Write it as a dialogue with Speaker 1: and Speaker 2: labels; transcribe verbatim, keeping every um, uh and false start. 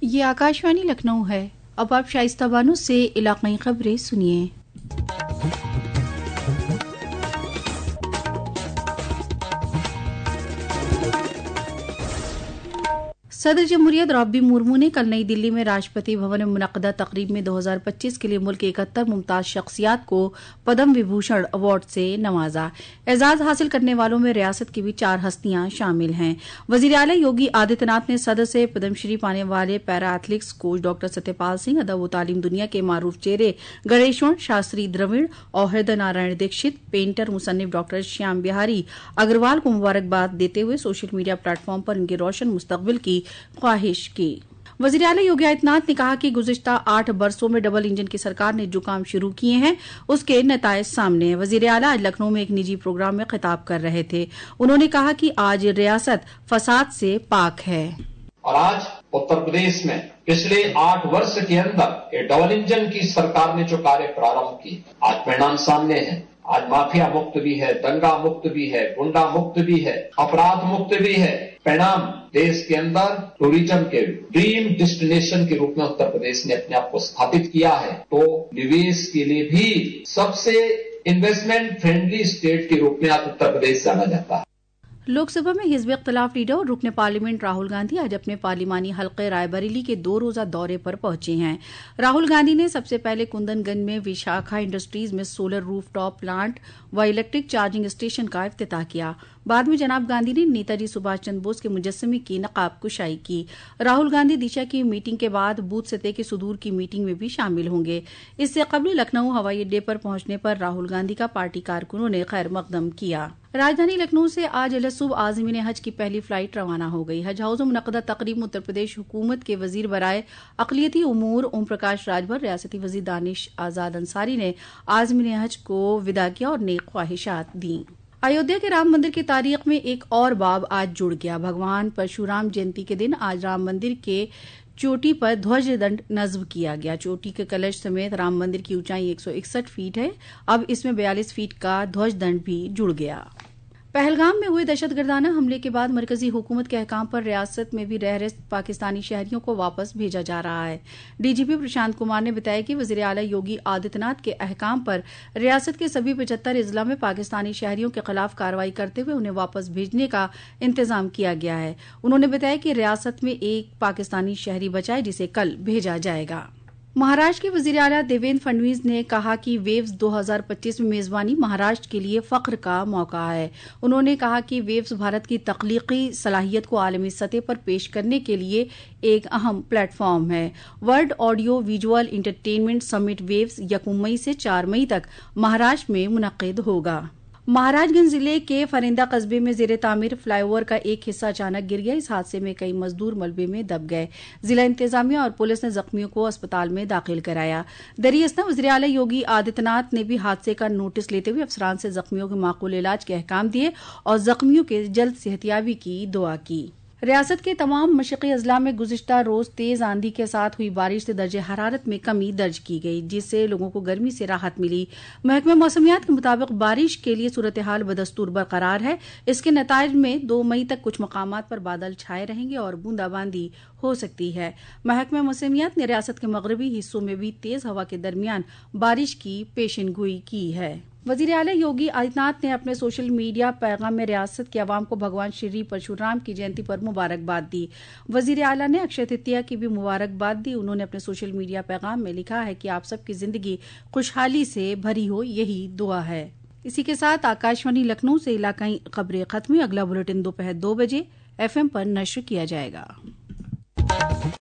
Speaker 1: یہ آکاشوانی لکھنؤ ہے۔ اب آپ شائستہ بانو سے علاقائی خبریں سنیے۔ صدر جمہوریہ درابی مرمو نے کل نئی دلی میں راشٹرپتی بھون میں منعقدہ تقریب میں دو ہزار پچیس کے لیے ملک کے اکہتر ممتاز شخصیات کو پدم وبھوشن ایوارڈ سے نوازا۔ اعزاز حاصل کرنے والوں میں ریاست کی بھی چار ہستیاں شامل ہیں۔ وزیر اعلیٰ یوگی آدتیہ ناتھ نے صدر سے پدم شری پانے والے para athletics coach doctor Satya Pal Singh, ادب و تعلیم دنیا کے معروف چہرے گنیشور شاستری دروڑ اور ہردے نارائن دیکشت، پینٹر مصنف ڈاکٹر شیام بہاری اگروال کو مبارکباد دیتے ہوئے سوشل میڈیا پلیٹ فارم پر ان کے روشن مستقبل کی خواہش کی۔ وزیر اعلیٰ یوگی آدتیہ ناتھ نے کہا کہ گزشتہ آٹھ برسوں میں ڈبل انجن کی سرکار نے جو کام شروع کیے ہیں اس کے نتائج سامنے ہیں۔ وزیر اعلیٰ آج لکھنؤ میں ایک نجی پروگرام میں خطاب کر رہے تھے۔ انہوں نے کہا کہ آج ریاست فساد سے پاک ہے
Speaker 2: اور آج اتر پردیش میں پچھلے آٹھ برس کے اندر یہ ڈبل انجن کی سرکار نے جو کاریہ پرارمب کی، آج پرینام سامنے ہے۔ آج مافیا مکت بھی ہے، دنگا مکت بھی ہے، گنڈا مکت بھی ہے، اپرادھ مکت بھی ہے۔ پرینام دیش کے اندر ٹوریزم کے ڈریم ڈیسٹینیشن کے روپ میں اتر پردیش نے اپنے آپ کو ستھاپت کیا ہے، تو نویش کے لیے بھی سب سے انویسٹمنٹ فرینڈلی اسٹیٹ کے روپ میں آج اتر پردیش جانا جاتا ہے۔
Speaker 1: لوک سبھا میں حزب اختلاف لیڈر اور رکن پارلیمنٹ راہل گاندھی آج اپنے پارلیمانی حلقے رائے بریلی کے دو روزہ دورے پر پہنچے ہیں۔ راہل گاندھی نے سب سے پہلے کندن گنج میں وشاکھا انڈسٹریز میں سولر روف ٹاپ پلانٹ و الیکٹرک چارجنگ اسٹیشن کا افتتاح کیا۔ بعد میں جناب گاندھی نے نیتا جی سبھاش چندر بوس کے مجسمے کی نقاب کشائی کی۔ راہل گاندھی دیشا کی میٹنگ کے بعد بوتھ سطح کے صدور کی میٹنگ میں بھی شامل ہوں گے۔ اس سے قبل لکھنؤ ہوائی اڈے پر پہنچنے پر راہل گاندھی کا پارٹی کارکنوں نے خیر مقدم کیا۔ راجدھانی لکھنؤ سے آج صبح عازمین حج کی پہلی فلائٹ روانہ ہو گئی۔ حج ہاؤس میں منعقدہ تقریب میں اتر پردیش حکومت کے وزیر برائے اقلیتی امور اوم پرکاش راجبھر، ریاستی وزیر دانش آزاد انصاری نے عازمین حج کو وداع کیا اور نیک خواہشات دیں۔ ایودھیا کے رام مندر کی تاریخ میں ایک اور باب آج جڑ گیا۔ بھگوان پرشورام جینتی کے دن آج رام مندر کے چوٹی پر دھوج دنڈ نصب کیا گیا۔ چوٹی کے کلش سمیت رام مندر کی اونچائی ایک سو اکسٹھ فیٹ ہے۔ اب اس میں بیالیس فیٹ کا دھوج دنڈ بھی جڑ گیا۔ پہلگام میں ہوئے دہشت گردانہ حملے کے بعد مرکزی حکومت کے احکام پر ریاست میں بھی رہ رہے پاکستانی شہریوں کو واپس بھیجا جا رہا ہے۔ D G P Prashant Kumar نے بتایا کہ وزیر اعلیٰ یوگی آدتیہ ناتھ کے احکام پر ریاست کے سبھی پچہتر اضلاع میں پاکستانی شہریوں کے خلاف کارروائی کرتے ہوئے انہیں واپس بھیجنے کا انتظام کیا گیا ہے۔ انہوں نے بتایا کہ ریاست میں ایک پاکستانی شہری بچا ہے جسے کل بھیجا جائے گا۔ مہاراشٹر کے وزیر اعلیٰ دیویندر فڈنویس نے کہا کہ ویوز دو ہزار پچیس میں میزبانی مہاراشٹر کے لیے فخر کا موقع ہے۔ انہوں نے کہا کہ ویوز بھارت کی تخلیقی صلاحیت کو عالمی سطح پر پیش کرنے کے لیے ایک اہم پلیٹ فارم ہے۔ World Audio Visual Entertainment Summit ویوز یکم مئی سے چار مئی تک مہاراشٹر میں منعقد ہوگا۔ مہاراج گنج ضلع کے فرندہ قصبے میں زیر تعمیر فلائی اوور کا ایک حصہ اچانک گر گیا۔ اس حادثے میں کئی مزدور ملبے میں دب گئے۔ ضلع انتظامیہ اور پولیس نے زخمیوں کو اسپتال میں داخل کرایا۔ دریں اثنا وزیر اعلیٰ یوگی آدتیہ ناتھ نے بھی حادثے کا نوٹس لیتے ہوئے افسران سے زخمیوں کے معقول علاج کے احکام دیے اور زخمیوں کے جلد صحتیابی کی دعا کی۔ ریاست کے تمام مشرقی اضلاع میں گزشتہ روز تیز آندھی کے ساتھ ہوئی بارش سے درجہ حرارت میں کمی درج کی گئی، جس سے لوگوں کو گرمی سے راحت ملی۔ محکمہ موسمیات کے مطابق بارش کے لیے صورتحال بدستور برقرار ہے۔ اس کے نتائج میں دو مئی تک کچھ مقامات پر بادل چھائے رہیں گے اور بوندا باندی ہو سکتی ہے۔ محکمہ موسمیات نے ریاست کے مغربی حصوں میں بھی تیز ہوا کے درمیان بارش کی پیشن گوئی کی ہے۔ وزیر اعلیٰ یوگی آدتیہ ناتھ نے اپنے سوشل میڈیا پیغام میں ریاست کے عوام کو بھگوان شری پرشورام کی جینتی پر مبارکباد دی۔ وزیر اعلیٰ نے اکشے ترتیہ کی بھی مبارکباد دی۔ انہوں نے اپنے سوشل میڈیا پیغام میں لکھا ہے کہ آپ سب کی زندگی خوشحالی سے بھری ہو، یہی دعا ہے۔ اسی کے ساتھ آکاشوانی لکھنؤ سے علاقائی خبریں ختم ہوئی۔ اگلا بلیٹن دوپہر دو بجے ایف ایم پر نشر کیا جائے گا۔